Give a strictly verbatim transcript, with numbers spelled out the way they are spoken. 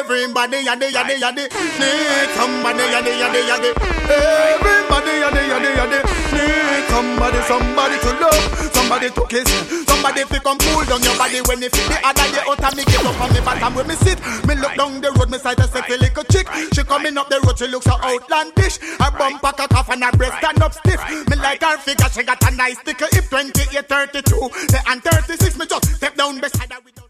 Everybody yadi yadi yadi need somebody yadi yadi yadi. Everybody yadi yadi yadi need somebody, somebody to love, somebody to kiss, somebody fi come cool down your body when you feel the other day out of me get up on me bottom where me sit. Me look down the road, me sight a sexy little chick. She coming up the road, she looks so outlandish. Her bumper cock off and her breast stand up stiff. Me like her figure, she got a nice thicker hip. Twenty-eight, thirty-two, and thirty-six. Me just step down beside her with